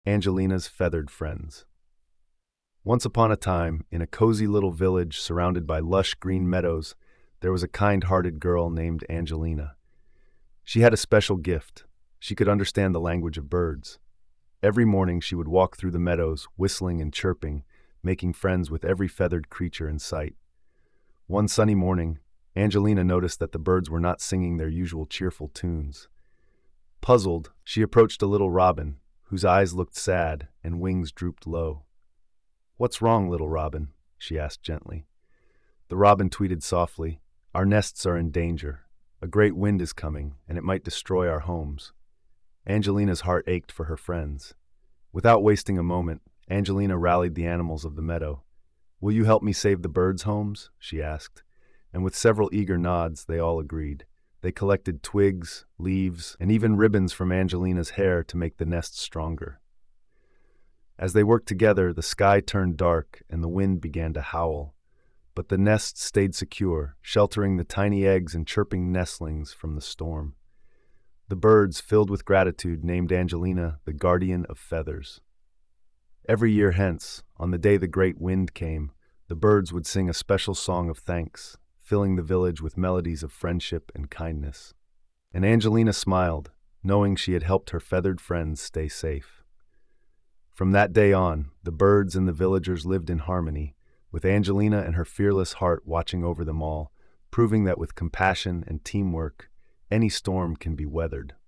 Angelina's Feathered Friends. Once upon a time, in a cozy little village surrounded by lush green meadows, there was a kind-hearted girl named Angelina. She had a special gift. She could understand the language of birds. Every morning she would walk through the meadows, whistling and chirping, making friends with every feathered creature in sight. One sunny morning, Angelina noticed that the birds were not singing their usual cheerful tunes. Puzzled, she approached a little robin, whose eyes looked sad and wings drooped low. "What's wrong, little robin?" she asked gently. The robin tweeted softly, "Our nests are in danger. A great wind is coming, and it might destroy our homes." Angelina's heart ached for her friends. Without wasting a moment, Angelina rallied the animals of the meadow. "Will you help me save the birds' homes?" she asked. And with several eager nods, they all agreed. They collected twigs, leaves, and even ribbons from Angelina's hair to make the nests stronger. As they worked together, the sky turned dark and the wind began to howl. But the nests stayed secure, sheltering the tiny eggs and chirping nestlings from the storm. The birds, filled with gratitude, named Angelina the Guardian of Feathers. Every year hence, on the day the great wind came, the birds would sing a special song of thanks, filling the village with melodies of friendship and kindness. And Angelina smiled, knowing she had helped her feathered friends stay safe. From that day on, the birds and the villagers lived in harmony, with Angelina and her fearless heart watching over them all, proving that with compassion and teamwork, any storm can be weathered.